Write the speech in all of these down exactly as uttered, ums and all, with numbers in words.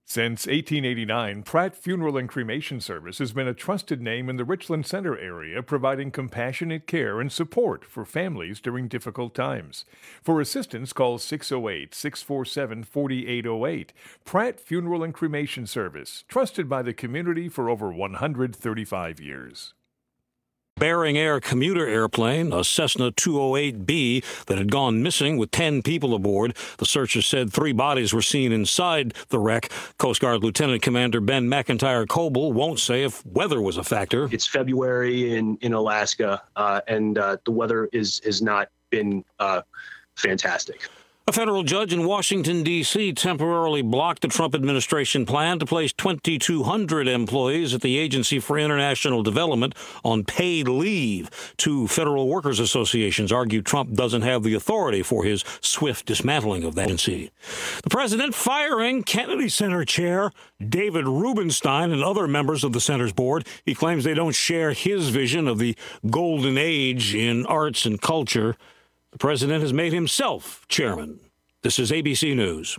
Since eighteen eighty-nine, Pratt Funeral and Cremation Service has been a trusted name in the Richland Center area, providing compassionate care and support for families during difficult times. For assistance, call six oh eight, six four seven, four eight oh eight. Pratt Funeral and Cremation Service, trusted by the community for over one hundred thirty-five years. Bering Air commuter airplane, a Cessna two oh eight B, that had gone missing with ten people aboard. The searchers said three bodies were seen inside the wreck. Coast Guard Lieutenant Commander Ben McIntyre Coble won't say if weather was a factor. It's February in, in Alaska, uh, and uh, the weather is has not been uh, fantastic. A federal judge in Washington, D C temporarily blocked the Trump administration plan to place twenty-two hundred employees at the Agency for International Development on paid leave. Two federal workers associations argue Trump doesn't have the authority for his swift dismantling of that agency. The president firing Kennedy Center chair David Rubenstein and other members of the center's board. He claims they don't share his vision of the golden age in arts and culture. The president has made himself chairman. This is A B C News.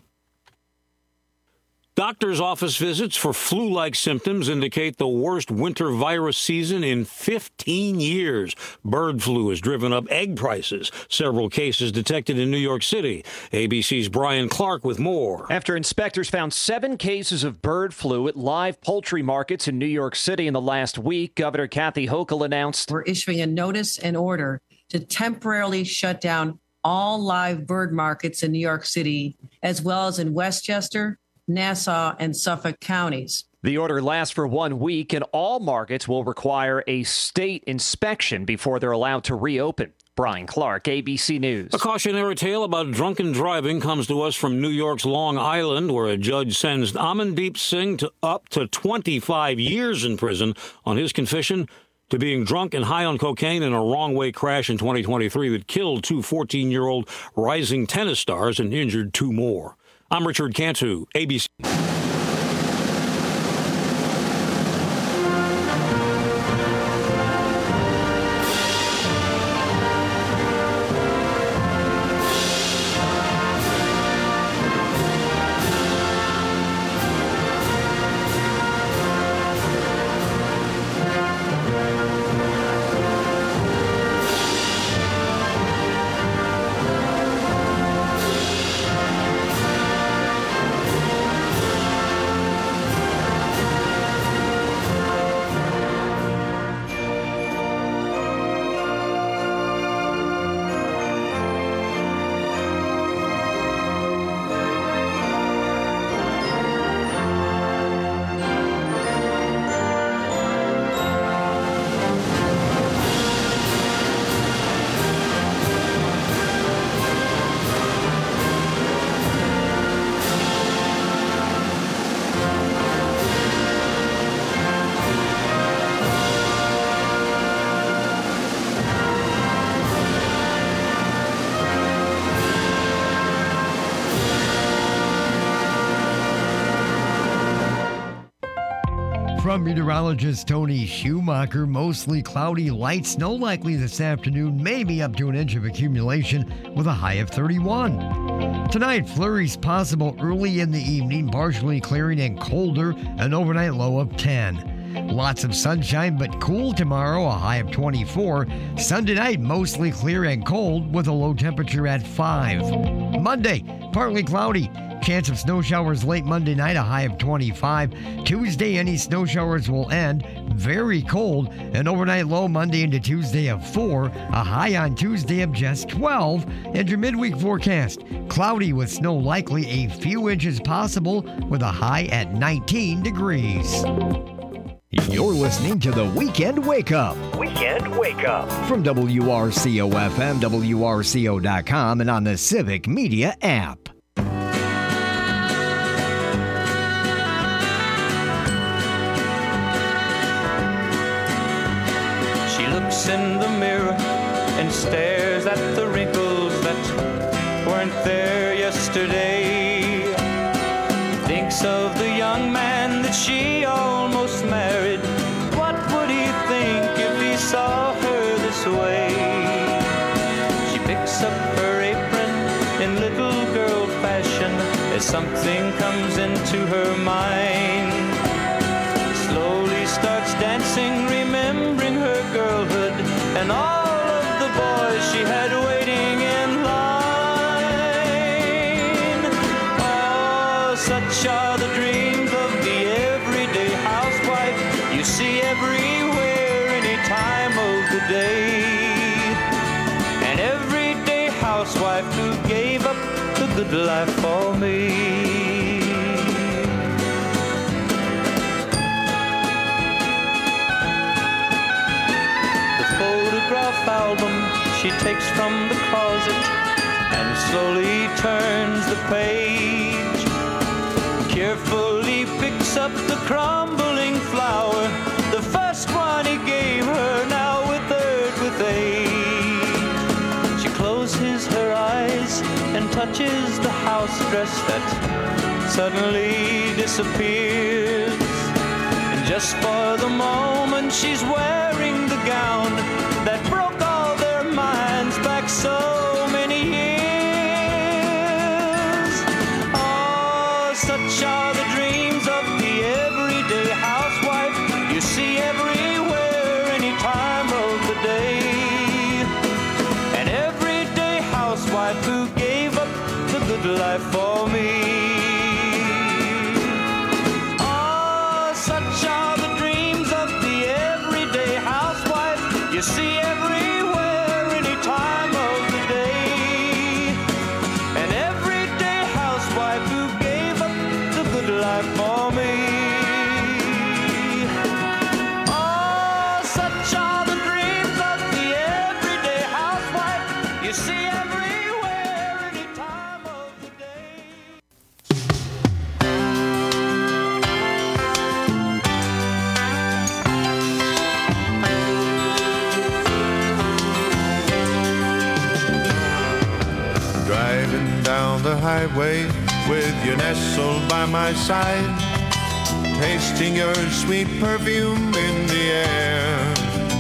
Doctors' office visits for flu-like symptoms indicate the worst winter virus season in fifteen years. Bird flu has driven up egg prices. Several cases detected in New York City. A B C's Brian Clark with more. After inspectors found seven cases of bird flu at live poultry markets in New York City in the last week, Governor Kathy Hochul announced, "We're issuing a notice and order to temporarily shut down all live bird markets in New York City, as well as in Westchester, Nassau, and Suffolk counties." The order lasts for one week, and all markets will require a state inspection before they're allowed to reopen. Brian Clark, A B C News. A cautionary tale about drunken driving comes to us from New York's Long Island, where a judge sentenced Amandeep Singh to up to twenty-five years in prison on his confession to being drunk and high on cocaine in a wrong-way crash in twenty twenty-three that killed two fourteen-year-old rising tennis stars and injured two more. I'm Richard Cantu, A B C. From meteorologist Tony Schumacher, mostly cloudy, light snow likely this afternoon, maybe up to an inch of accumulation with a high of thirty-one. Tonight, flurries possible early in the evening, partially clearing and colder, an overnight low of ten. Lots of sunshine, but cool tomorrow, a high of twenty-four. Sunday night, mostly clear and cold with a low temperature at five. Monday, partly cloudy. Chance of snow showers late Monday night, a high of twenty-five. Tuesday, any snow showers will end. Very cold. An overnight low Monday into Tuesday of four. A high on Tuesday of just twelve. And your midweek forecast. Cloudy with snow likely, a few inches possible with a high at nineteen degrees. You're listening to the Weekend Wake Up. Weekend Wake Up. From W R C O F M, W R C O dot com, and on the Civic Media app. In the mirror and stares at the wrinkles that weren't there yesterday. Thinks of the young man that she almost married. What would he think if he saw her this way? She picks up her apron in little girl fashion as something comes into her mind. Slowly starts dancing, remembering her girlhood and all of the boys she had waiting in line. Oh, such are the dreams of the everyday housewife you see everywhere, any time of the day. An everyday housewife who gave up the good life for me. The photograph album she takes from the closet and slowly turns the page. Carefully picks up the crumbling flower, the first one he gave her, now withered with age. She closes her eyes and touches the house dress that suddenly disappears. And just for the moment she's wearing the gown that broke all their minds back so many years. Oh, such are the dreams of the everyday housewife you see everywhere, any time of the day. An everyday housewife who gave up the good life for me. Oh, such are the dreams of the everyday housewife you see everywhere, any time of the day. An everyday housewife who gave up the good life for me. Oh, such are the dreams of the everyday housewife you see everywhere, any time of the day. Driving down the highway with you nestled by my side, tasting your sweet perfume in the air.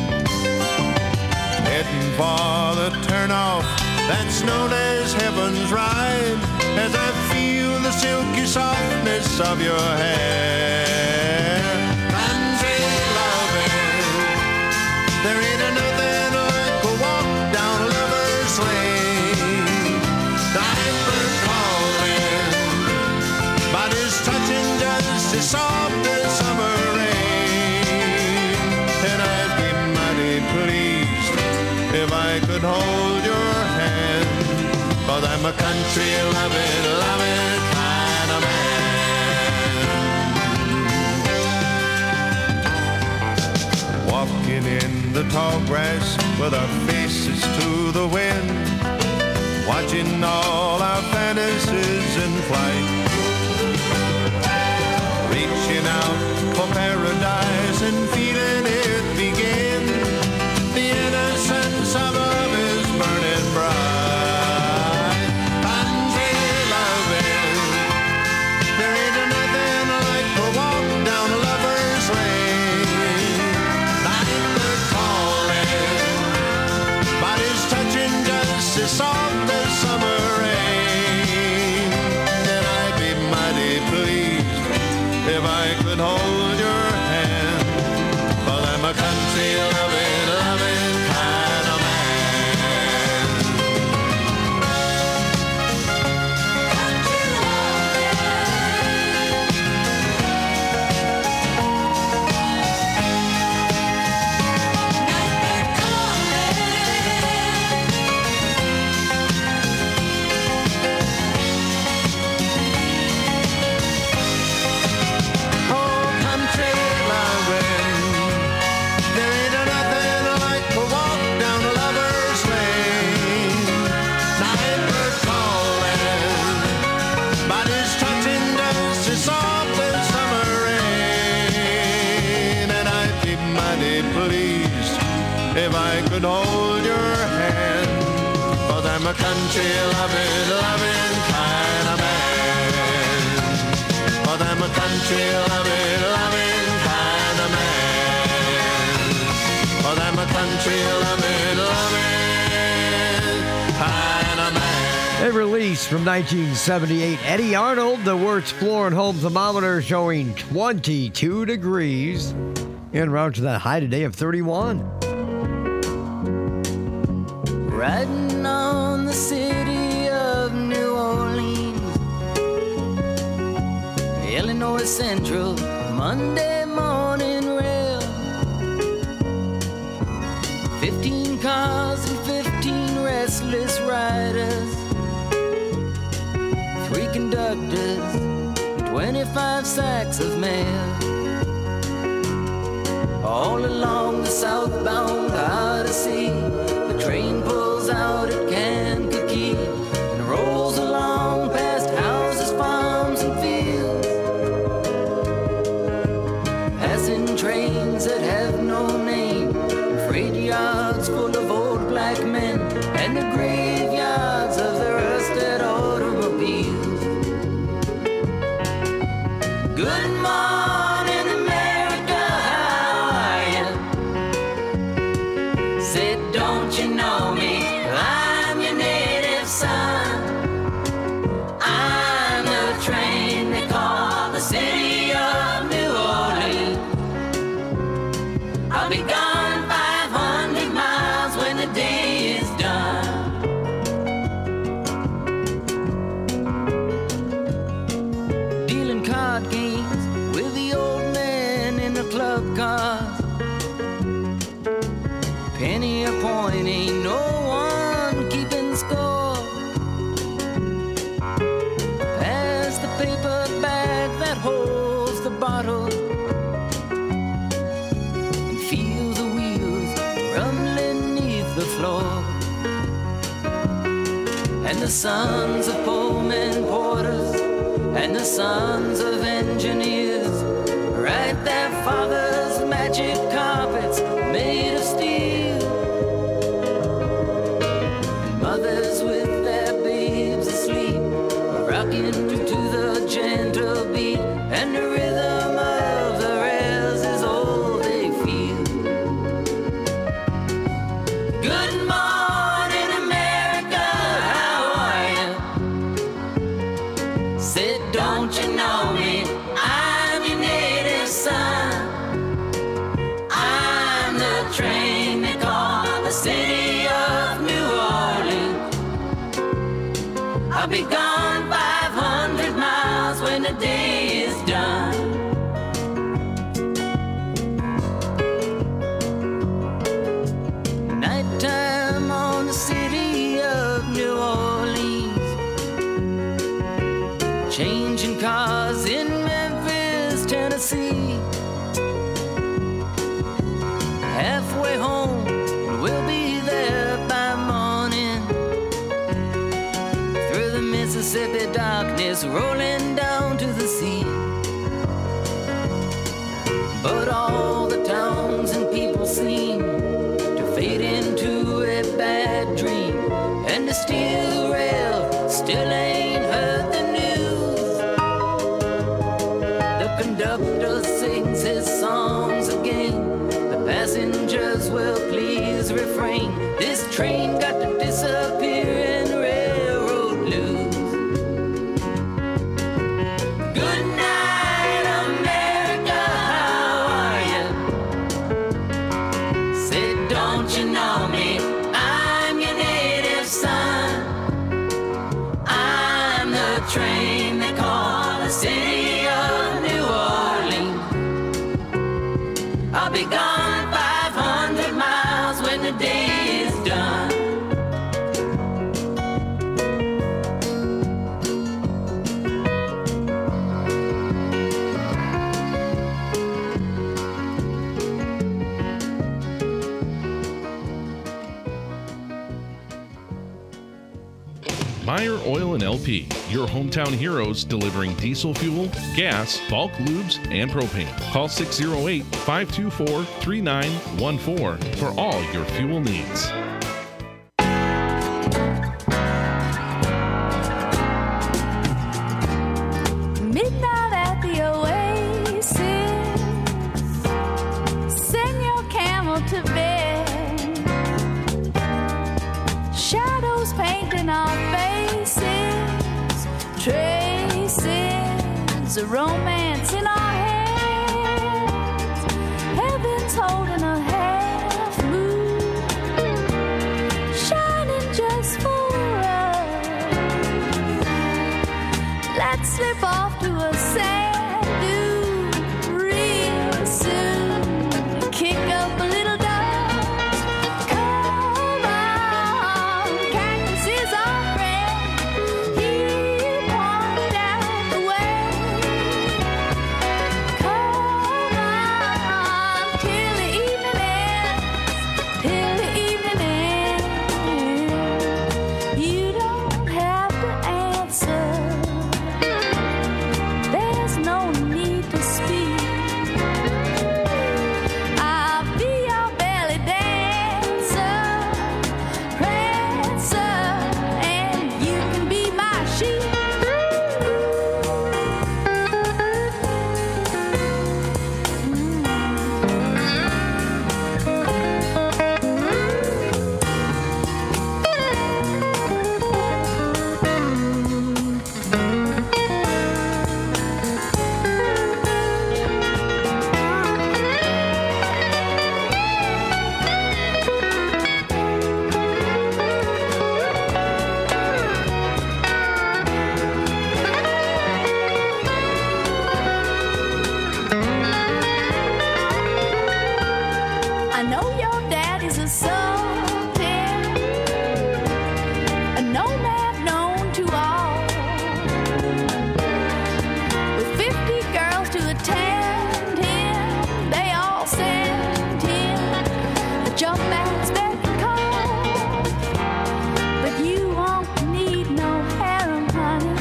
Heading for the turnoff that's known as Heaven's Ride, as I feel the silky softness of your hair. Country loving, there ain't another like a walk down a lover's lane. Diaper calling, body's touching just as soft as summer rain. And I'd be mighty pleased if I could hold your hand, 'cause I'm a country loving, loving kind of man. Walking in the tall grass with our faces to the wind, watching all our fantasies in flight, reaching out for paradise and feeling it begin. The innocence of love is burning bright. Country loving, there ain't nothing like a walk down a lover's lane. Nightbird calling, bodies touching just as soft as summer rain. And I'd be mighty pleased if I could hold your hand, 'cause I'm a country loving, loving kind of man. Country Oh, country loving, there ain't nothing like a walk down a lover's lane. Nightbird calling, bodies touching just as soft as summer rain. And I'd be mighty pleased if I could hold your hand, 'cause I'm a country loving, loving kind of man. 'Cause I'm a country loving, loving kind of man. 'Cause I'm a country loving, loving kind of man. a release from nineteen seventy-eight. Eddie Arnold, the Wirtz Floor and Home thermometer showing twenty-two degrees. En route to that high today of thirty-one. Riding on the city of New Orleans, Illinois Central, Monday morning rail. Fifteen cars and fifteen restless riders, three conductors, and twenty-five sacks of mail. All along the southbound Odyssey, the train pulls out at Kankakee and rolls along past houses, farms, and fields, passing trains that have no name, and freight yards full of old black men, and the graveyards of the rusted automobiles. Good morning, America, how are you? Said, don't you know me? I'm your native son. I'm the train they call the city of New Orleans. I'll be gone five hundred miles when the day is done. Dealing card games with the old man in the club cars. Penny a point, ain't no one keeping score. Pass the paper bag that holds the bottle, and feel the wheels rumbling neath the floor. And the sons of Pullman porters and the sons of engineers write their fathers' magic carpets made of steel. And mothers with their babes asleep, rocking to the gentle beat, and the rhythm of the rails is all they feel. Good morning, America, how are you? Said, don't you know me? I'm your native son. I'm the train they call the city of New Orleans. I'll be gone five hundred miles when the day is done. Nighttime on the city of New Orleans, changing cars in Memphis, Tennessee. Halfway home, we'll be there by morning. Through the Mississippi darkness, rolling down to the sea. But all the towns and people seem to fade into a bad dream, and the steel rail still ain't heard the news. The conductor sings his songs again, the passengers will please refrain. This train got to disappear in railroad blues. Good night, America, how are you? Said, don't you know me? I'm your native son. I'm the train they call the city of New Orleans. I'll be gone five hundred miles when the day is done. Meyer Oil and L P, your hometown heroes delivering diesel fuel, gas, bulk lubes, and propane. Call six oh eight, five two four, three nine one four for all your fuel needs. Midnight at the Oasis, send your camel to bed. Shadows painting our faces. romance in our hands. Heaven's holding a half moon, shining just for us. Let's slip off to a sand dune real soon. Kick up a little dust. Come on, cactus is our friend. He'll point out the way. Come on, till the evening ends. Till the evening ends. You don't have to answer. There's no need to speak. I'll be your belly dancer, prancer, and you can be my sheep. I know your daddy's a sultan, a nomad known to all, with fifty girls to attend him. They all send him a jump man's beck and call. But you won't need no harem, honey,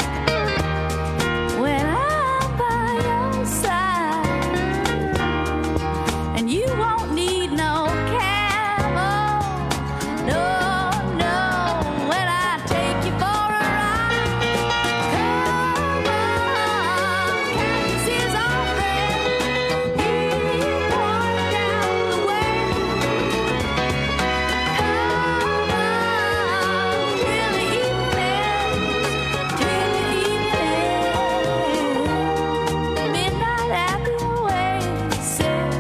when I'm by your side. And you won't need no camel, no, no, when I take you for a ride. Come on, cactus is our friend. He'll point out the way. Come on, till the evening ends, till the evening ends. Midnight at the oasis.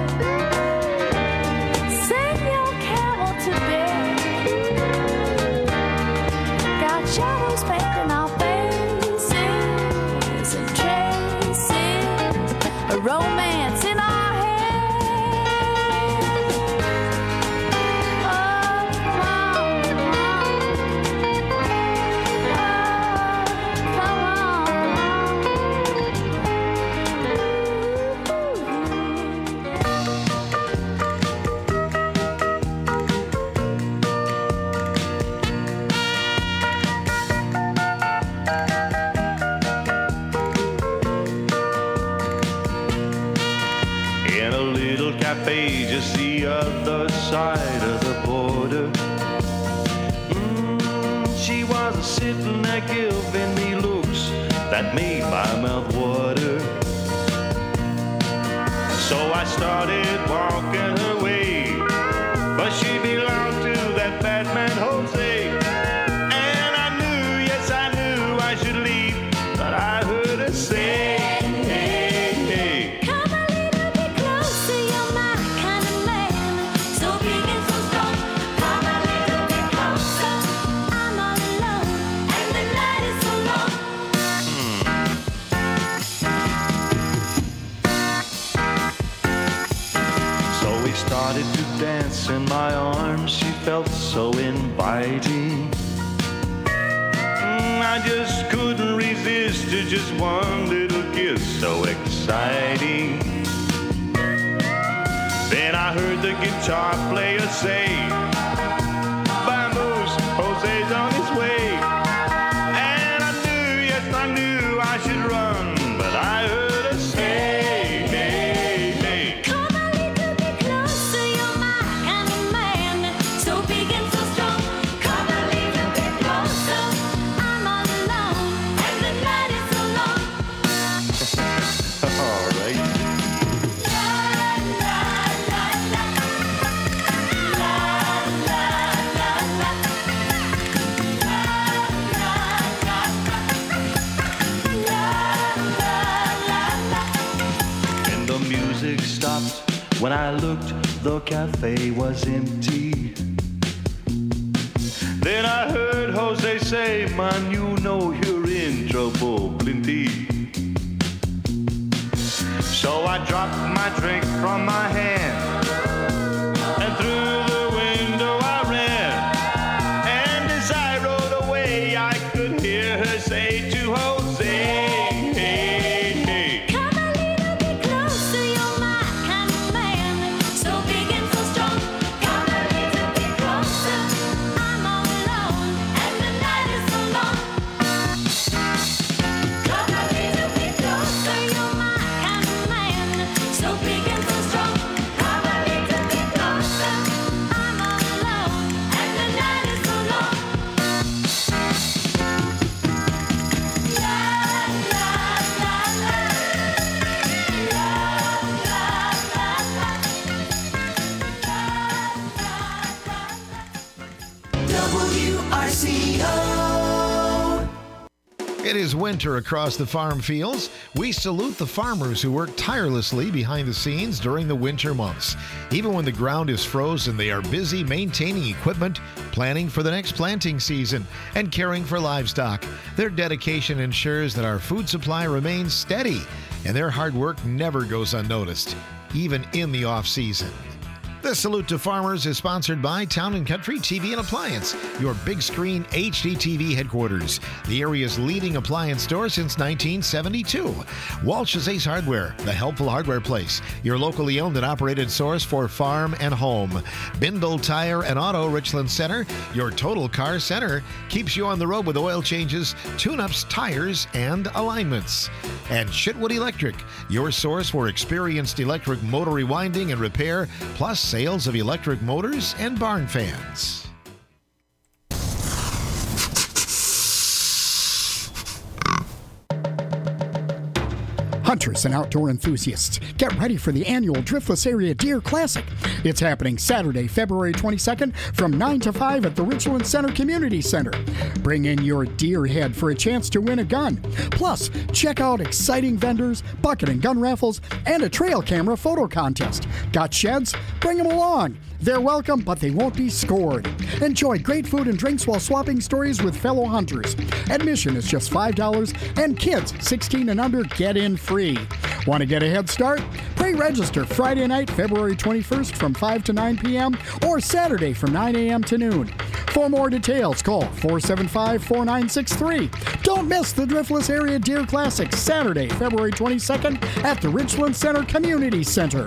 Send your camel to bed. Got shadows painting our faces and traces, a romance in our hands. Oh, come on, oh, come In a little cafe just the other side of the border. Mm, she was sitting there giving me looks that made my mouth water. So I started walking her way, but she belonged to that bad man Jose. And I knew, yes I knew I should leave, but I heard her say, hey, hey. Come a little bit closer, you're my kind of man, so big and so strong. Come a little bit closer, I'm all alone, and the night is so long. So we started to dance in my arms, she felt so inviting. Mm, I just couldn't resist to just one little kiss, so exciting. Then I heard the guitar player say, Vamos, Jose's on his way. And I knew, yes I knew I should run, but I heard her say, hey, hey. Come a little bit closer, you're my kind of man, so big and so strong. Come a little bit closer, I'm all alone, and the night is so long. All right. La la la la la la. music stopped. When I looked, the cafe was empty. Then I heard Jose say, man, you know you're in trouble plenty. So I dropped my drink from my hand, and through the window I ran. And as I rode away, I could hear her say to Jose, hey, hey. Come a little bit closer, you're my kind of man, so big and so strong. Come a little bit closer, I'm all alone, and the night is so long. Come a little bit closer, you're my kind of man, so big and so strong. Come a little bit closer, I'm all alone, and the night is so long. La la la la, la la la la. W R C O. It is winter across the farm fields. We salute the farmers who work tirelessly behind the scenes during the winter months. Even when the ground is frozen, they are busy maintaining equipment, planning for the next planting season, and caring for livestock. Their dedication ensures that our food supply remains steady, and their hard work never goes unnoticed, even in the off-season. This Salute to Farmers is sponsored by Town and Country T V and Appliance, your big screen H D T V headquarters, the area's leading appliance store since nineteen seventy-two. Walsh's Ace Hardware, the helpful hardware place, your locally owned and operated source for farm and home. Bindle Tire and Auto Richland Center, your total car center, keeps you on the road with oil changes, tune-ups, tires, and alignments. And Shitwood Electric, your source for experienced electric motor rewinding and repair, plus sales of electric motors and barn fans. Hunters and outdoor enthusiasts, get ready for the annual Driftless Area Deer Classic. It's happening Saturday, February twenty-second from nine to five at the Richland Center Community Center. Bring in your deer head for a chance to win a gun. Plus, check out exciting vendors, bucket and gun raffles, and a trail camera photo contest. Got sheds? Bring them along. They're welcome, but they won't be scored. Enjoy great food and drinks while swapping stories with fellow hunters. Admission is just five dollars, and kids sixteen and under get in free. Want to get a head start? Pre-register Friday night, February twenty-first from five to nine p.m. or Saturday from nine a.m. to noon. For more details, call four seven five, four nine six three. Don't miss the Driftless Area Deer Classic, Saturday, February twenty-second at the Richland Center Community Center.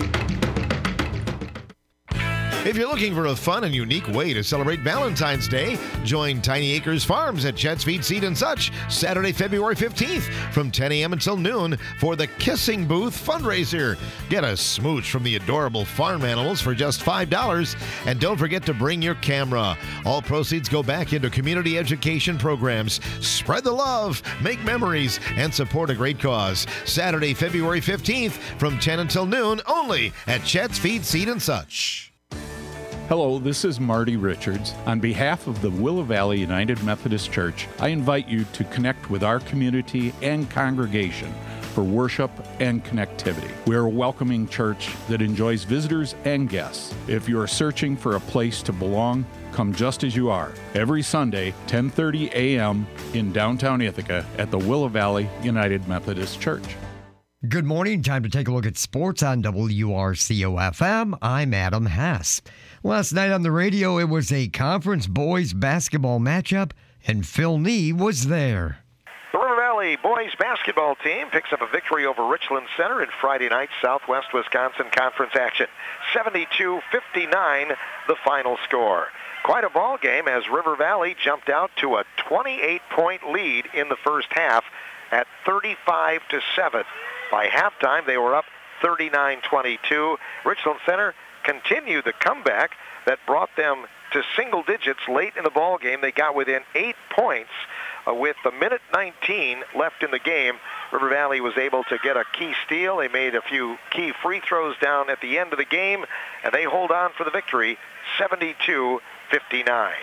If you're looking for a fun and unique way to celebrate Valentine's Day, join Tiny Acres Farms at Chet's Feed Seed and Such Saturday, February fifteenth from ten a.m. until noon for the Kissing Booth fundraiser. Get a smooch from the adorable farm animals for just five dollars, and don't forget to bring your camera. All proceeds go back into community education programs. Spread the love, make memories, and support a great cause. Saturday, February fifteenth from ten until noon only at Chet's Feed Seed and Such. Hello, this is Marty Richards. On behalf of the Willow Valley United Methodist Church, I invite you to connect with our community and congregation for worship and connectivity. We are a welcoming church that enjoys visitors and guests. If you are searching for a place to belong, come just as you are. Every Sunday, ten thirty a.m. in downtown Ithaca at the Willow Valley United Methodist Church. Good morning. Time to take a look at sports on W R C O F M. I'm Adam Hess. Last night on the radio, it was a conference boys basketball matchup, and Phil Nee was there. The River Valley boys basketball team picks up a victory over Richland Center in Friday night Southwest Wisconsin Conference action. seventy-two fifty-nine, the final score. Quite a ball game as River Valley jumped out to a twenty-eight point lead in the first half at thirty-five to seven. By halftime, they were up thirty-nine twenty-two. Richland Center continued the comeback that brought them to single digits late in the ball game. They got within eight points uh, with a minute nineteen left in the game. River Valley was able to get a key steal. They made a few key free throws down at the end of the game, and they hold on for the victory, seventy-two fifty-nine.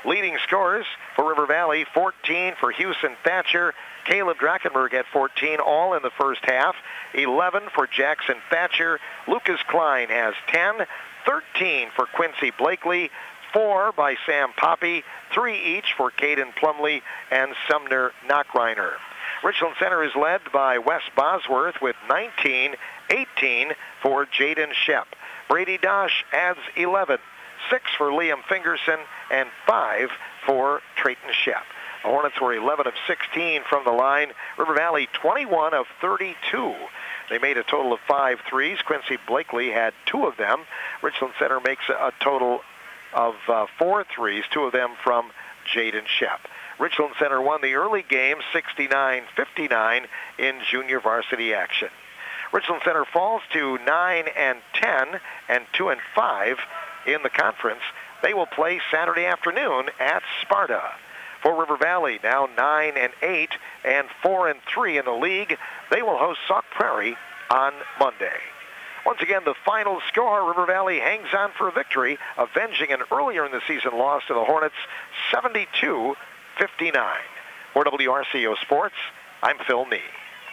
Leading scorers for River Valley, fourteen for Houston Thatcher, Caleb Drachenberg had fourteen, all in the first half. eleven for Jackson Thatcher. Lucas Klein has ten. thirteen for Quincy Blakely. Four by Sam Poppy. Three each for Caden Plumley and Sumner Knockreiner. Richland Center is led by Wes Bosworth with nineteen. eighteen for Jaden Shep. Brady Dosh adds eleven. Six for Liam Fingerson and five for Trayton Shep. The Hornets were eleven of sixteen from the line. River Valley twenty-one of thirty-two. They made a total of five threes. Quincy Blakely had two of them. Richland Center makes a total of uh, four threes, two of them from Jaden Shep. Richland Center won the early game sixty-nine fifty-nine in junior varsity action. Richland Center falls to nine and ten and two and five in the conference. They will play Saturday afternoon at Sparta. For River Valley, now nine and eight and four and three in the league. They will host Sauk Prairie on Monday. Once again, the final score, River Valley hangs on for a victory, avenging an earlier in the season loss to the Hornets, seventy-two fifty-nine. For W R C O Sports, I'm Phil Nee.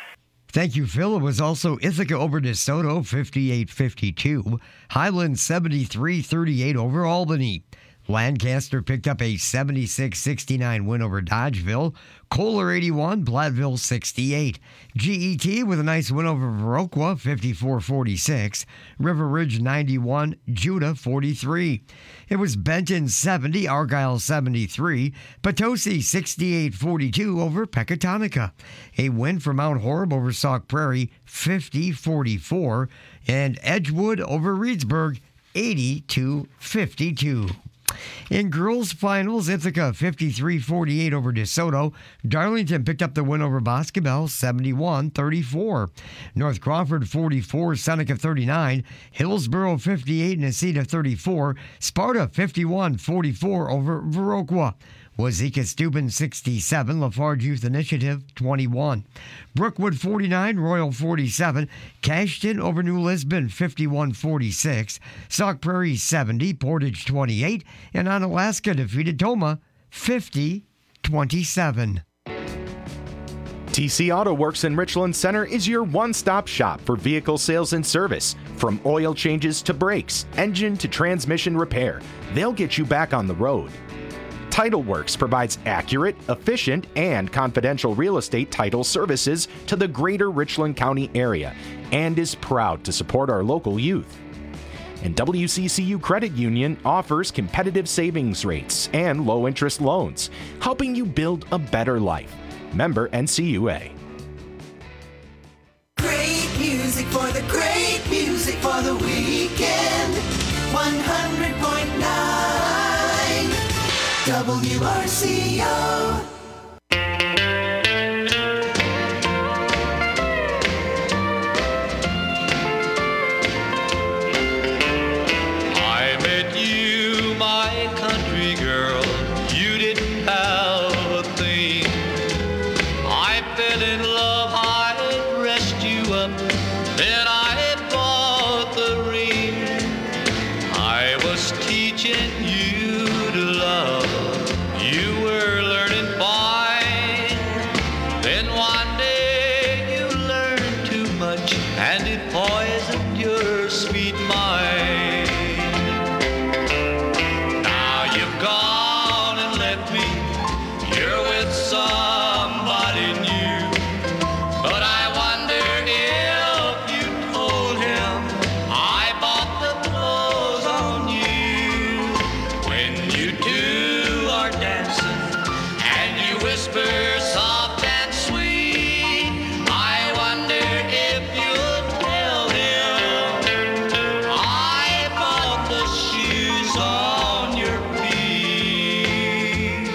Thank you, Phil. It was also Ithaca over DeSoto, fifty-eight fifty-two. Highland, seventy-three thirty-eight over Albany. Lancaster picked up a seventy-six sixty-nine win over Dodgeville. Kohler, eighty-one. Platteville, sixty-eight. G E T with a nice win over Viroqua, fifty-four forty-six. River Ridge, ninety-one. Judah, forty-three. It was Benton, seventy. Argyle, seventy-three. Potosi, sixty-eight forty-two over Pecatonica. A win for Mount Horeb over Sauk Prairie, fifty forty-four. And Edgewood over Reedsburg, eighty-two fifty-two. In girls' finals, Ithaca fifty-three forty-eight over DeSoto. Darlington picked up the win over Boscobel, seventy-one thirty-four. North Crawford forty-four, Seneca thirty-nine. Hillsboro fifty-eight, Necedah thirty-four. Sparta fifty-one forty-four over Viroqua. Wazeeka Steuben sixty-seven, Lafarge Youth Initiative twenty-one. Brookwood forty-nine, Royal forty-seven. Cashton over New Lisbon fifty-one forty-six. Sauk Prairie seventy, Portage twenty-eight. And Onalaska defeated Toma fifty twenty-seven. T C Auto Works in Richland Center is your one-stop shop for vehicle sales and service. From oil changes to brakes, engine to transmission repair, they'll get you back on the road. TitleWorks provides accurate, efficient, and confidential real estate title services to the greater Richland County area and is proud to support our local youth. And W C C U Credit Union offers competitive savings rates and low-interest loans, helping you build a better life. Member N C U A. Great music for the great music for the weekend. one hundred point nine W R C O. I met you, my country girl. You didn't have a thing. I fell in love, I dressed you up, then I bought the ring. I was teaching you to love. You were learning fine. Then one day you learned too much and it poisoned your sweet mind. Now you've gone and left me. You're with somebody new. But I wonder if you told him I bought the clothes on you. When you two are dancing and you whisper soft and sweet, I wonder if you'll tell him I bought the shoes on your feet.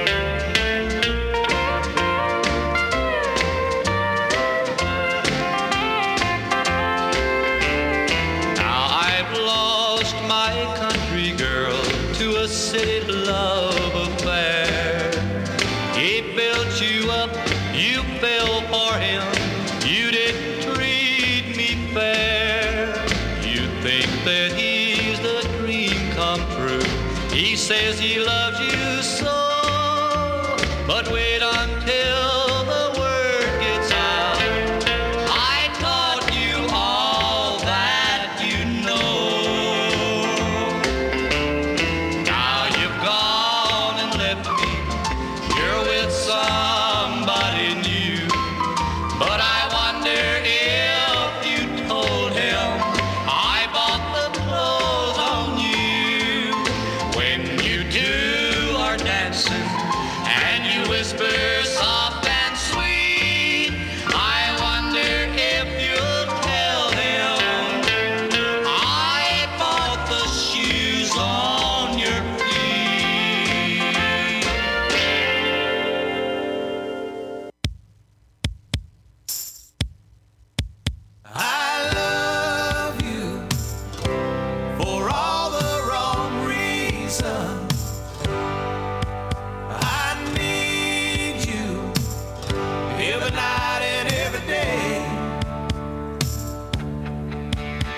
Now I've lost my country girl to a city love affair. He built you up, you fell for him. You didn't treat me fair. You think that he's the dream come true. He says he loves you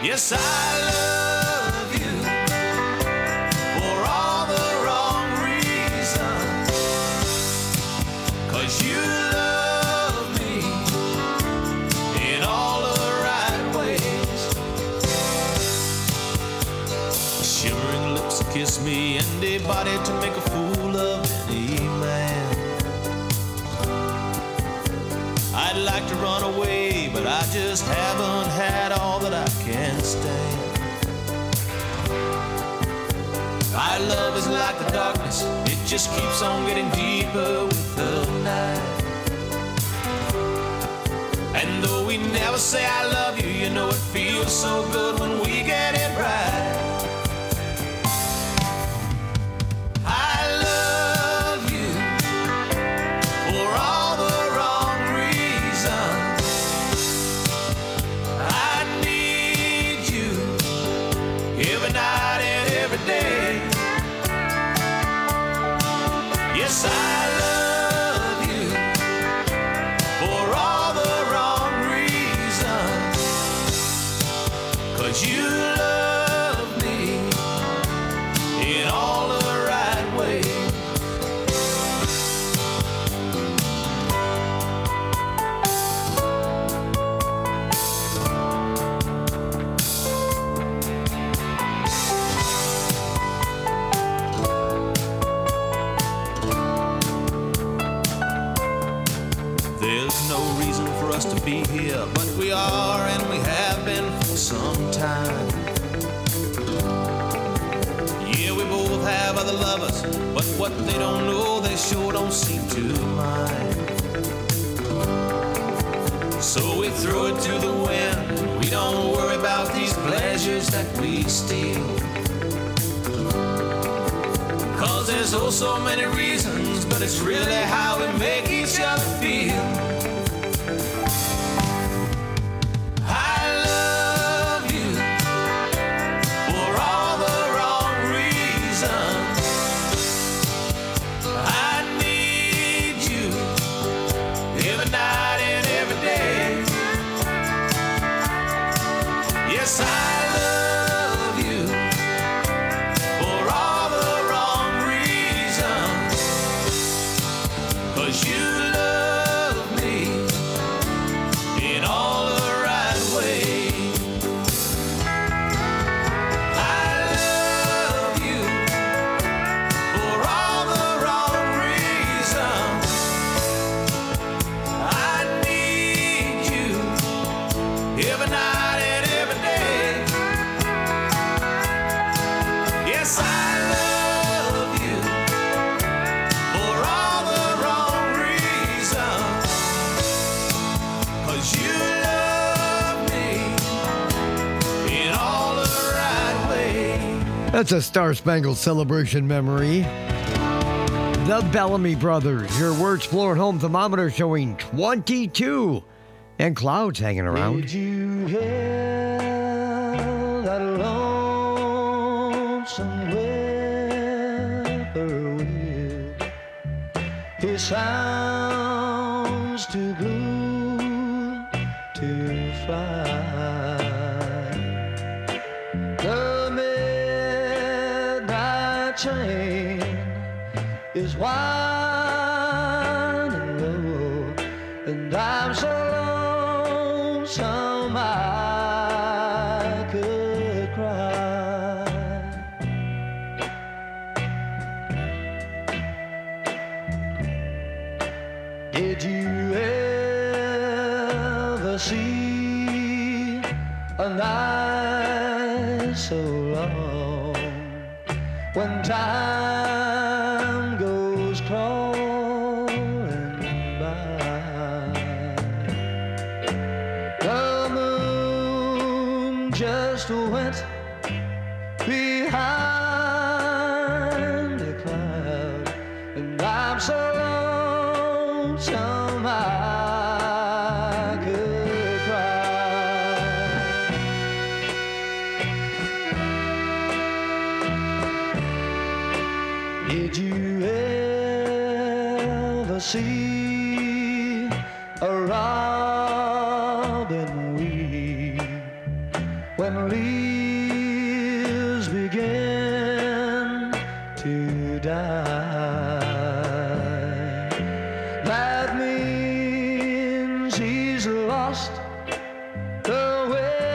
Yes, I love you for all the wrong reasons. 'Cause you love me in all the right ways. Shimmering lips kiss me and a body to make a fool of any man. I'd like to run away, but I just haven't had all that I can stand. Our love is like the darkness, it just keeps on getting deeper with the night. And though we never say I love you, you know it feels so good when we get it right. I love you for all the wrong reasons. I need you every night and every day. Yes, I love you for all the wrong reasons. 'Cause you love me in all the right ways. There's no reason for us to be here, but we are, and we have been for some time. Yeah, we both have other lovers, but what they don't know, they sure don't seem to mind. So we throw it to the wind, we don't worry about these pleasures that we steal. 'Cause there's oh so many reasons, but it's really how we make each other feel. I love you for all the wrong reasons. I need you every night and every day. Yes, I love you for all the wrong reasons. 'Cause you love me in all the right ways. I love you for all the wrong reasons. I need you every night and every day. Yes, I love you for all the wrong reasons. 'Cause you love me in all the right ways. That's a Star Spangled Celebration memory. The Bellamy Brothers. Your words flooring home, thermometer showing twenty-two. And clouds hanging around. Did you hear that lonesome whippoorwill? He sounds too blue to fly. The midnight train is winding low, and I'm so lonesome I could cry. Did you ever see a night so long when time goes crawling by? The moon just went behind a cloud, and I'm so lonesome I could cry. Did you ever see a robin weep when leaves begin to die. That means he's lost the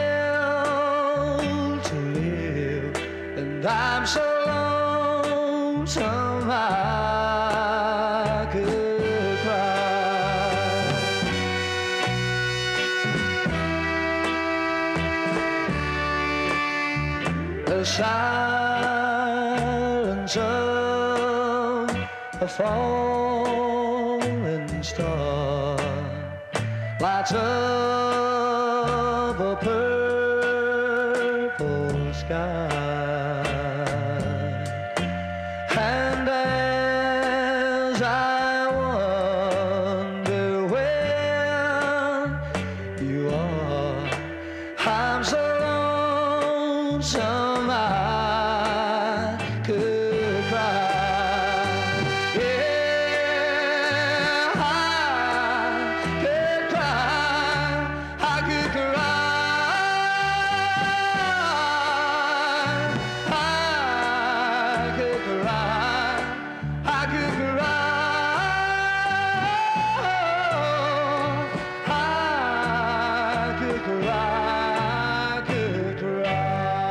will to live, and I'm so lonesome I could cry. The silence of a falling star lights up a purple sky, and as I wonder where you are, I'm so lonesome I could cry. Yeah, I could cry. I could cry. I could cry. I could cry. I could cry. Could cry.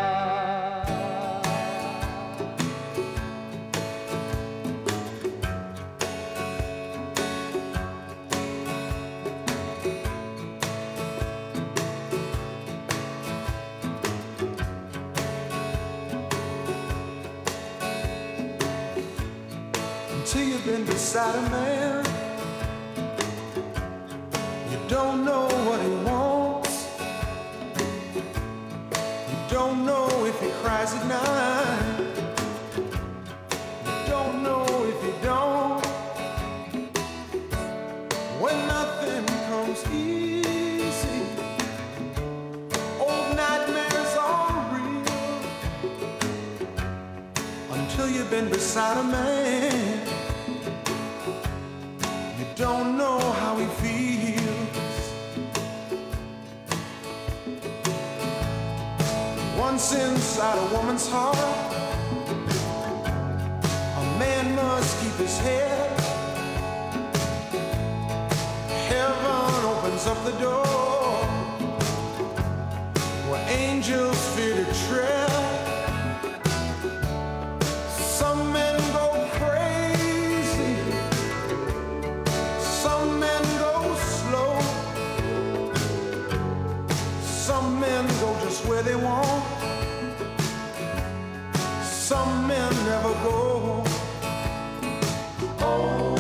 Until you've been beside a man, you don't know what he wants. You don't know if he cries at night. You don't know if he don't. When nothing comes easy, old nightmares are real. Until you've been beside a man, you don't know how he feels. Once inside a woman's heart, a man must keep his head. Heaven opens up the door where angels fear to tread. Some men go crazy, some men go slow, some men go just where they want, some men never go. Oh,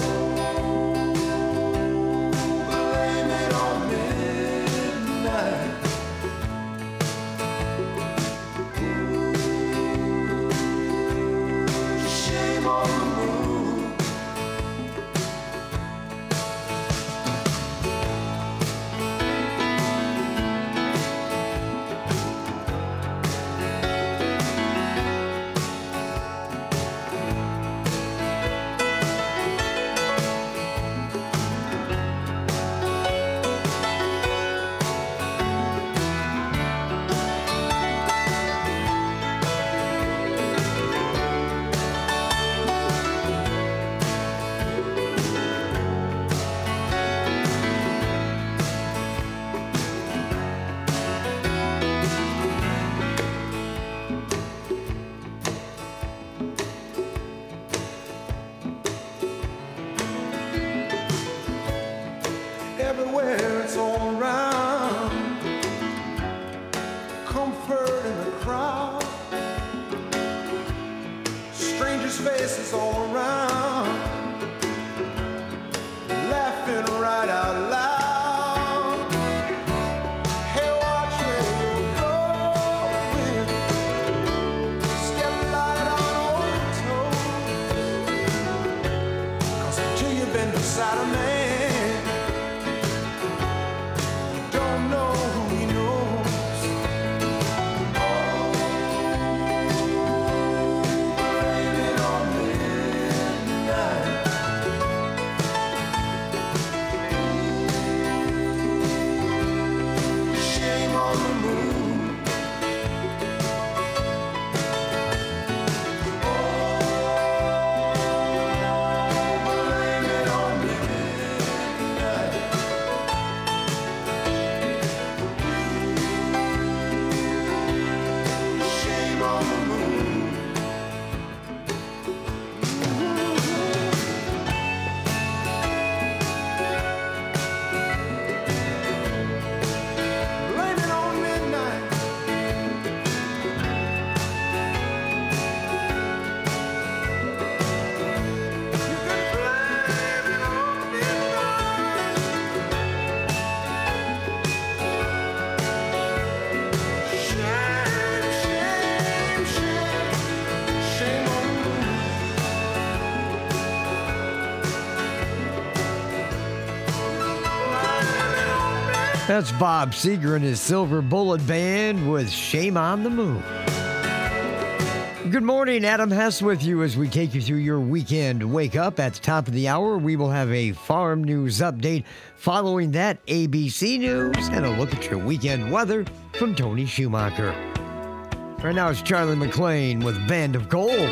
blame it on midnight. Shame on the moon. That's Bob Seger and his Silver Bullet Band with Shame on the Moon. Good morning, Adam Hess with you as we take you through your weekend wake up. At the top of the hour, we will have a farm news update. Following that, A B C News and a look at your weekend weather from Tony Schumacher. Right now it's Charlie McClain with Band of Gold.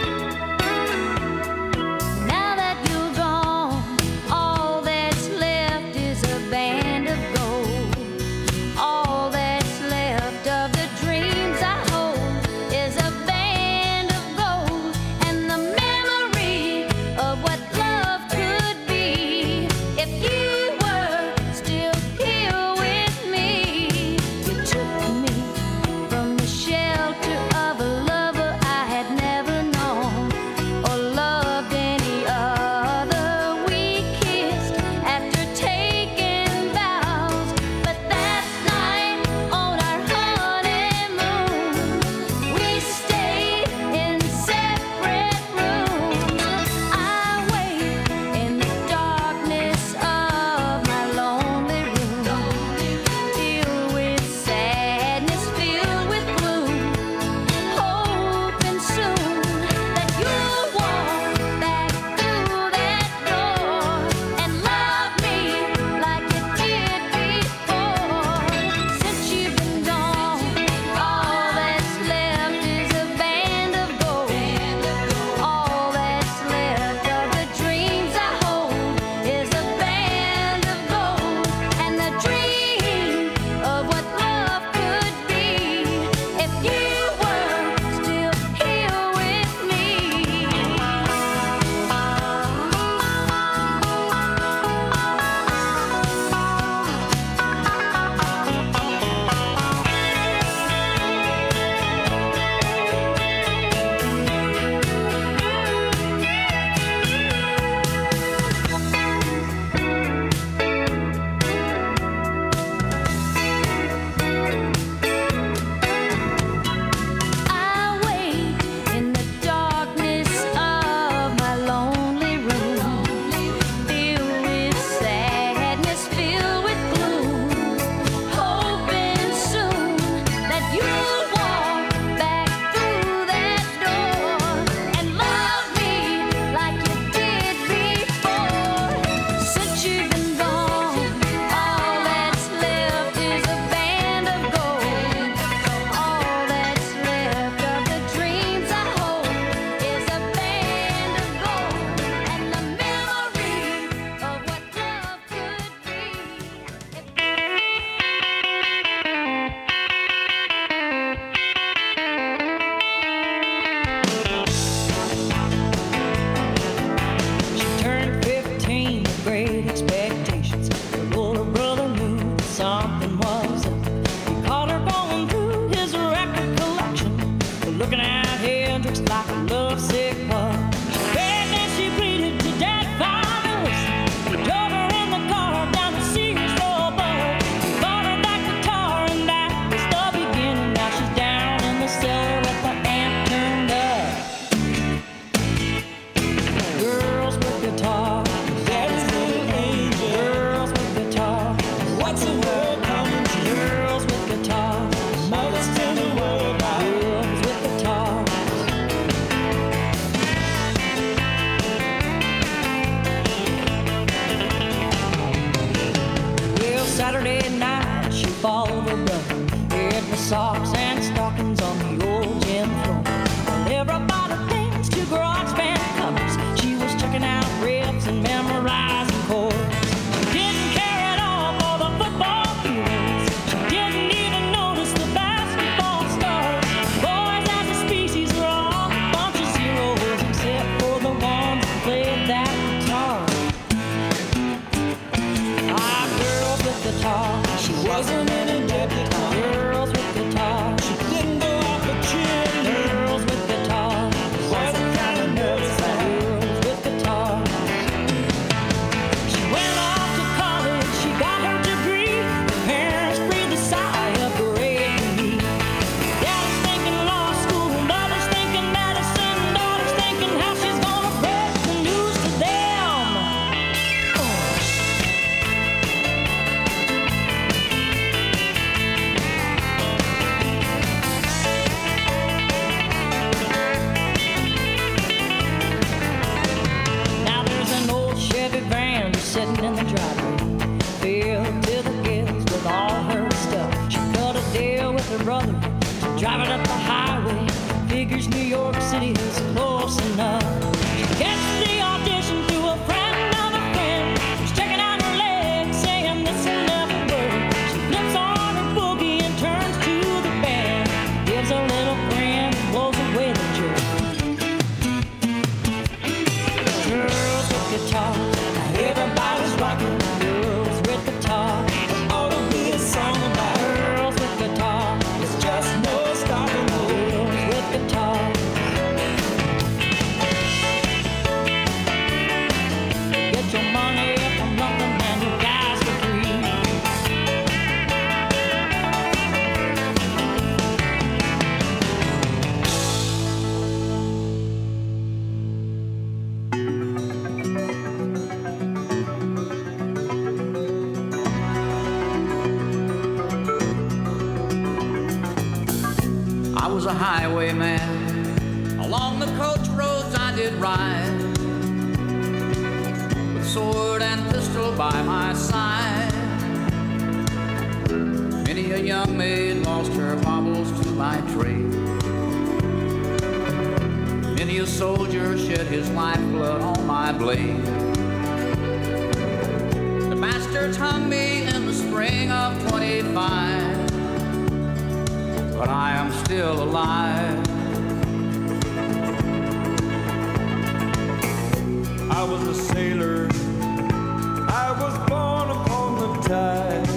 Socks and stockings on the old gym floor. While everybody thinks to garage band covers, she was checking out riffs and memorizing chords. She didn't care at all for the football fields. She didn't even notice the basketball stars. Boys as a species were all a bunch of zeros, except for the ones who played that guitar. Ah, girls with guitar. She wasn't any debutante. Girls with guitar. She didn't go out for with her brother, driving up the highway. Figures New York City is close enough. She gets the audition through a friend of a friend. She's checking out her legs, saying this and that word. She flips on her boogie and turns to the band. Gives a little grin and blows away the jerk. Girls with guitar, everybody's rocking. Girls with guitar, there ought to be a song about girls with guitar. It's just no stopping girls with guitar. Get your money from nothing and you guys for free. I was a highwayman. Along the coach roads I did ride, with sword and pistol by my side. Many a young maid lost her baubles to my trade. Many a soldier shed his lifeblood on my blade. The bastards hung me in the spring of twenty-five, but I am still alive. I was a sailor, I was born upon the tide.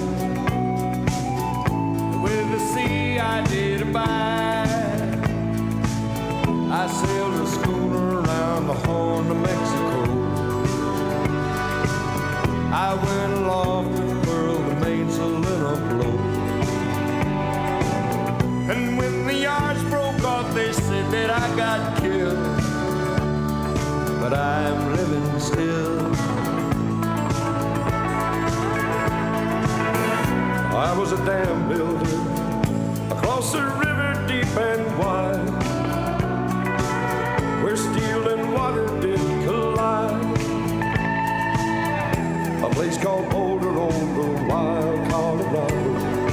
With the sea I did abide. I sailed a schooner around the Horn of Mexico. I went aloft to furl the mainsail in a blow. And when the yards broke off, they said that I got killed. But I'm living still. I was a dam builder across a river deep and wide, where steel and water did collide. A place called Boulder on the wild Colorado.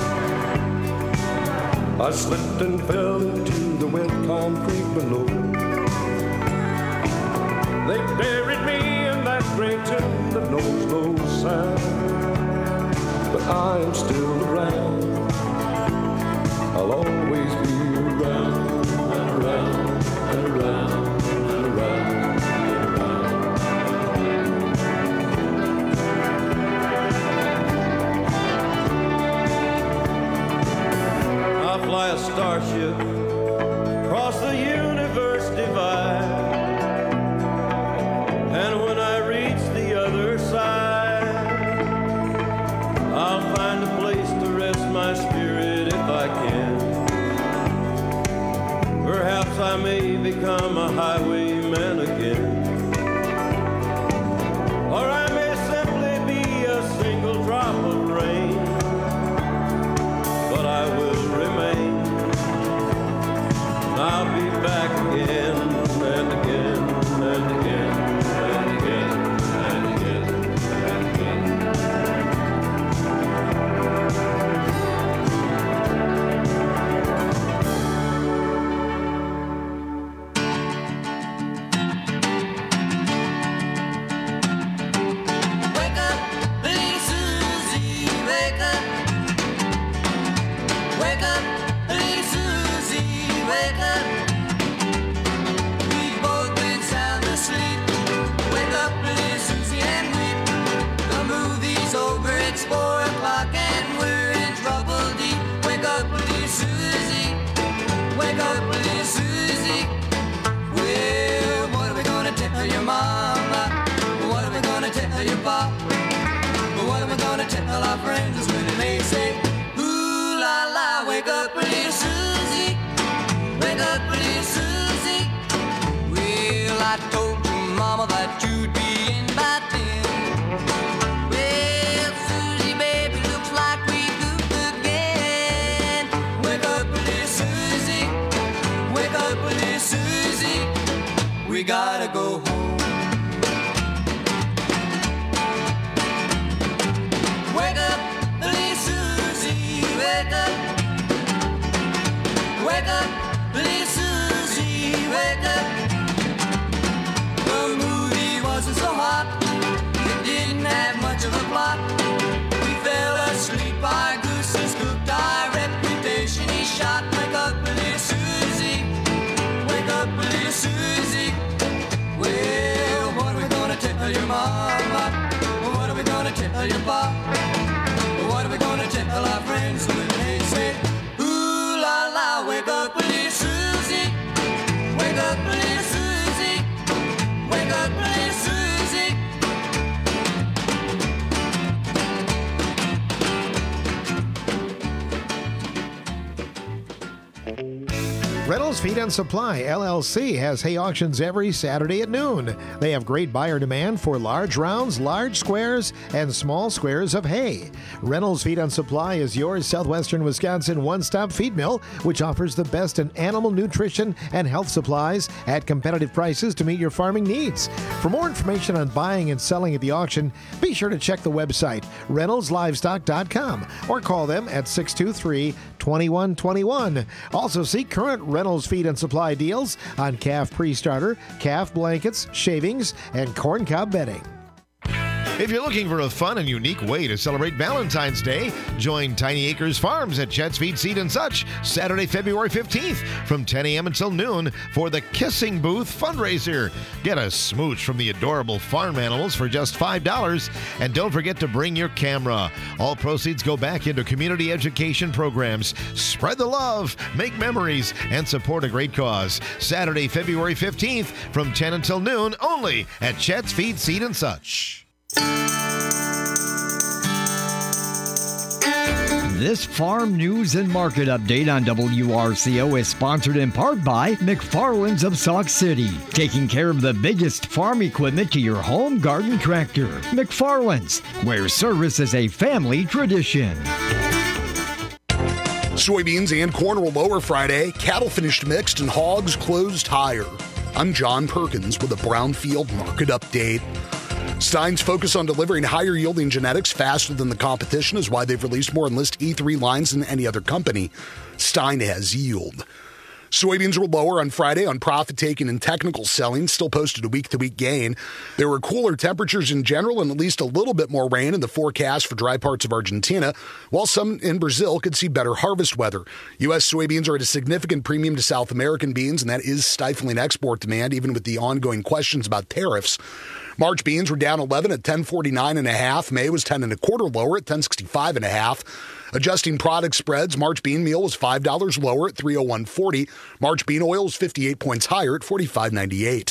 I slipped and fell into the wet concrete below. They buried me in that great tomb that knows no sound. But I am still around. I'll always be around and around and around and around and around. I fly a starship across the universe divide. And when I reach the other side, I'll find a place to rest my spirit if I can. Perhaps I may become a highwayman again. Or I may simply be a single drop of rain. But I will remain. I'll be back again and again and again. Tell our friends when they say, ooh la la, wake up little Susie, wake up little Susie. Well, I told your mama that you'd be in by ten. Well, Susie, baby, looks like we goofed again. Wake up little Susie, wake up little Susie. We gotta go home. Wake up, little Susie, wake up. shot. Wake up, little Susie. Wake up, little Susie. Well, what are we gonna tell your mama? What are we gonna tell your pop? What are we gonna tell our friends when they say, ooh la la, wake up, little Susie. Wake up, little Susie. Wake up, little Susie. Reynolds Feed and Supply, L L C, has hay auctions every Saturday at noon. They have great buyer demand for large rounds, large squares, and small squares of hay. Reynolds Feed and Supply is your southwestern Wisconsin one-stop feed mill, which offers the best in animal nutrition and health supplies at competitive prices to meet your farming needs. For more information on buying and selling at the auction, be sure to check the website, reynolds livestock dot com, or call them at six two three, two one two one. Also see current Reynolds Feed and Supply deals on calf pre-starter, calf blankets, shavings, and corn cob bedding. If you're looking for a fun and unique way to celebrate Valentine's Day, join Tiny Acres Farms at Chet's Feed, Seed and Such Saturday, February fifteenth from ten a.m. until noon for the Kissing Booth fundraiser. Get a smooch from the adorable farm animals for just five dollars, and don't forget to bring your camera. All proceeds go back into community education programs. Spread the love, make memories, and support a great cause. Saturday, February fifteenth from ten until noon only at Chet's Feed, Seed and Such. This farm news and market update on W R C O is sponsored in part by McFarland's of Sauk City, taking care of the biggest farm equipment to your home garden tractor. McFarland's, where service is a family tradition. Soybeans and corn were lower Friday. Cattle finished mixed and hogs closed higher. I'm John Perkins with a Brownfield market update. Stein's focus on delivering higher yielding genetics faster than the competition is why they've released more Enlist E three lines than any other company. Stein has yield. Soybeans were lower on Friday on profit taking and technical selling, still posted a week-to-week gain. There were cooler temperatures in general and at least a little bit more rain in the forecast for dry parts of Argentina, while some in Brazil could see better harvest weather. U S soybeans are at a significant premium to South American beans, and that is stifling export demand, even with the ongoing questions about tariffs. March beans were down eleven at ten forty-nine and a half. May was ten and a quarter lower at ten sixty-five and a half. Adjusting product spreads, March bean meal was five dollars lower at three oh one forty. March bean oil was fifty-eight points higher at forty-five ninety-eight.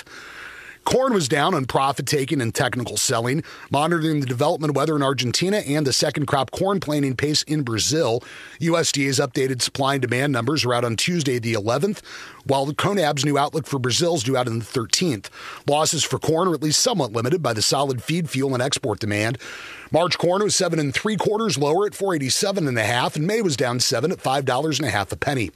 Corn was down on profit taking and technical selling, monitoring the development weather in Argentina and the second crop corn planting pace in Brazil. U S D A's updated supply and demand numbers are out on Tuesday the eleventh, while the CONAB's new outlook for Brazil is due out on the thirteenth. Losses for corn are at least somewhat limited by the solid feed, fuel, and export demand. March corn was seven and three quarters lower at four eighty-seven and a half, and May was down seven at five dollars and a half a penny.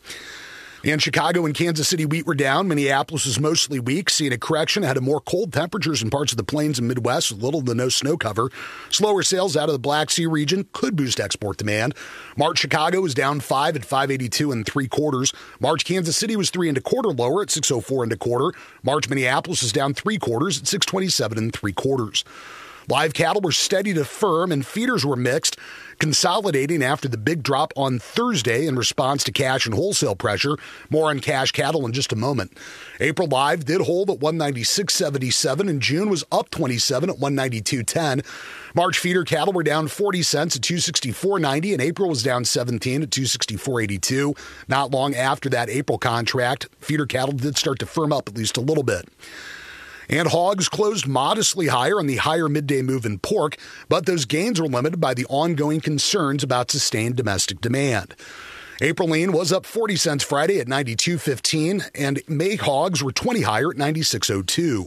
And Chicago and Kansas City wheat were down. Minneapolis was mostly weak, seeing a correction ahead of more cold temperatures in parts of the plains and Midwest with little to no snow cover. Slower sales out of the Black Sea region could boost export demand. March Chicago was down five at five eighty-two and three quarters. March Kansas City was three and a quarter lower at six oh four and a quarter. March Minneapolis was down three quarters at six twenty-seven and three quarters. Live cattle were steady to firm, and feeders were mixed, consolidating after the big drop on Thursday in response to cash and wholesale pressure. More on cash cattle in just a moment. April live did hold at one ninety-six seventy-seven, and June was up twenty-seven at one ninety-two ten. March feeder cattle were down forty cents at two sixty-four ninety, and April was down seventeen at two sixty-four eighty-two. Not long after that April contract, feeder cattle did start to firm up at least a little bit. And hogs closed modestly higher on the higher midday move in pork, but those gains were limited by the ongoing concerns about sustained domestic demand. April lean was up forty cents Friday at ninety-two fifteen, and May hogs were twenty higher at ninety-six oh two.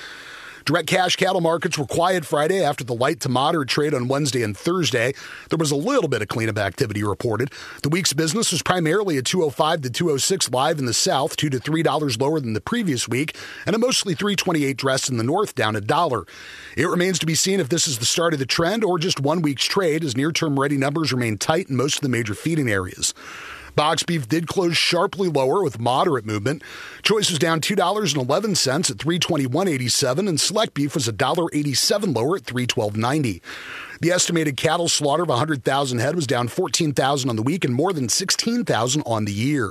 Direct cash cattle markets were quiet Friday after the light to moderate trade on Wednesday and Thursday. There was a little bit of cleanup activity reported. The week's business was primarily a two oh five to two oh six live in the south, two to three dollars lower than the previous week, and a mostly three twenty-eight dress in the north, down a dollar. It remains to be seen if this is the start of the trend or just one week's trade, as near-term ready numbers remain tight in most of the major feeding areas. Box beef did close sharply lower with moderate movement. Choice was down two dollars and eleven cents at three twenty-one eighty-seven, and select beef was one dollar eighty-seven lower at three twelve ninety. The estimated cattle slaughter of one hundred thousand head was down fourteen thousand on the week and more than sixteen thousand on the year.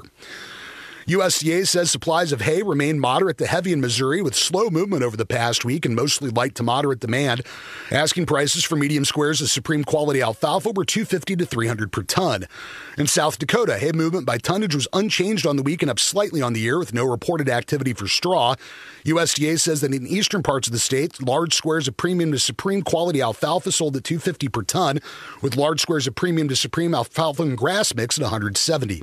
U S D A says supplies of hay remain moderate to heavy in Missouri with slow movement over the past week and mostly light to moderate demand. Asking prices for medium squares of Supreme quality alfalfa were two hundred fifty to three hundred per ton. In South Dakota, hay movement by tonnage was unchanged on the week and up slightly on the year with no reported activity for straw. U S D A says that in eastern parts of the state, large squares of premium to Supreme quality alfalfa sold at two hundred fifty per ton, with large squares of premium to Supreme alfalfa and grass mix at one hundred seventy.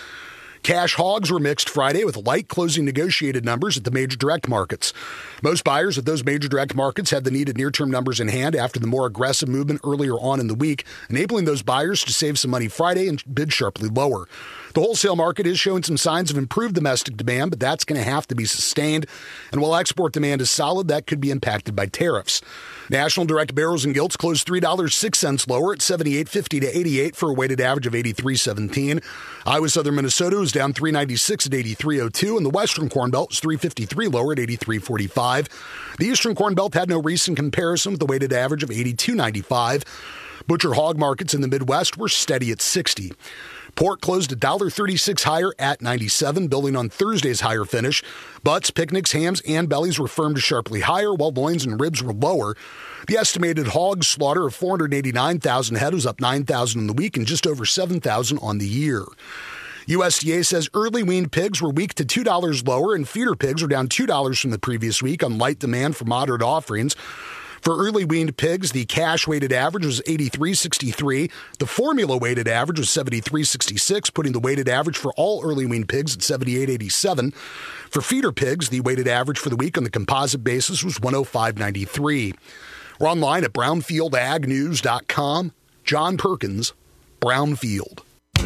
Cash hogs were mixed Friday with light closing negotiated numbers at the major direct markets. Most buyers at those major direct markets had the needed near-term numbers in hand after the more aggressive movement earlier on in the week, enabling those buyers to save some money Friday and bid sharply lower. The wholesale market is showing some signs of improved domestic demand, but that's going to have to be sustained. And while export demand is solid, that could be impacted by tariffs. National direct barrels and gilts closed three dollars and six cents lower at seventy-eight fifty to eighty-eight for a weighted average of eighty-three seventeen. Iowa Southern Minnesota was down three ninety-six at eighty-three oh two, and the Western Corn Belt was three fifty-three lower at eighty-three forty-five. The Eastern Corn Belt had no recent comparison with a weighted average of eighty-two ninety-five. Butcher hog markets in the Midwest were steady at sixty. Pork closed one dollar thirty-six higher at ninety-seven, building on Thursday's higher finish. Butts, picnics, hams, and bellies were firm to sharply higher, while loins and ribs were lower. The estimated hog slaughter of four hundred eighty-nine thousand head was up nine thousand in the week and just over seven thousand on the year. U S D A says early weaned pigs were weak to two dollars lower, and feeder pigs were down two dollars from the previous week on light demand for moderate offerings. For early weaned pigs, the cash weighted average was eighty-three sixty-three. The formula weighted average was seventy-three sixty-six, putting the weighted average for all early weaned pigs at seventy-eight eighty-seven. For feeder pigs, the weighted average for the week on the composite basis was one oh five ninety-three. We're online at brownfield ag news dot com. John Perkins, Brownfield.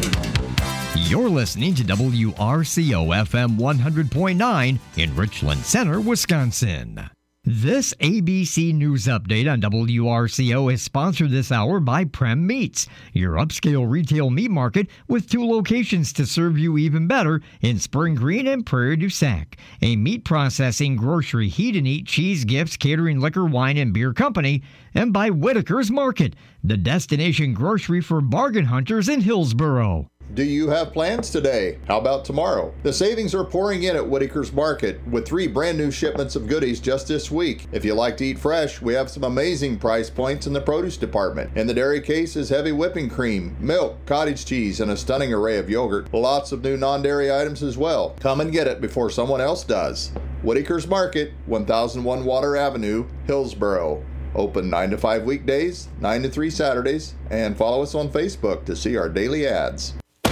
You're listening to W R C O F M one hundred point nine in Richland Center, Wisconsin. This A B C News update on W R C O is sponsored this hour by Prem Meats, your upscale retail meat market with two locations to serve you even better in Spring Green and Prairie du Sac. A meat processing, grocery, heat and eat, cheese, gifts, catering, liquor, wine, and beer company. And by Whitaker's Market, the destination grocery for bargain hunters in Hillsboro. Do you have plans today? How about tomorrow? The savings are pouring in at Whitaker's Market with three brand new shipments of goodies just this week. If you like to eat fresh, we have some amazing price points in the produce department. In the dairy case is heavy whipping cream, milk, cottage cheese, and a stunning array of yogurt. Lots of new non-dairy items as well. Come and get it before someone else does. Whitaker's Market, one thousand one Water Avenue, Hillsboro. Open nine to five weekdays, nine to three Saturdays, and follow us on Facebook to see our daily ads.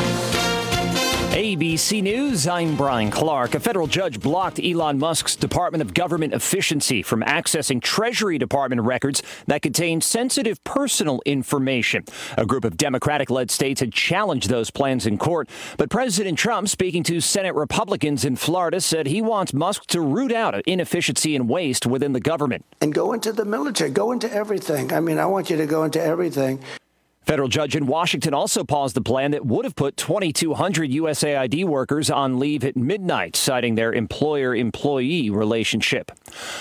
A B C News, I'm Brian Clark. A federal judge blocked Elon Musk's Department of Government Efficiency from accessing Treasury Department records that contain sensitive personal information. A group of Democratic-led states had challenged those plans in court, but President Trump, speaking to Senate Republicans in Florida, said he wants Musk to root out inefficiency and waste within the government. And go into the military, go into everything. I mean, I want you to go into everything. Federal judge in Washington also paused the plan that would have put twenty-two hundred U S A I D workers on leave at midnight, citing their employer-employee relationship.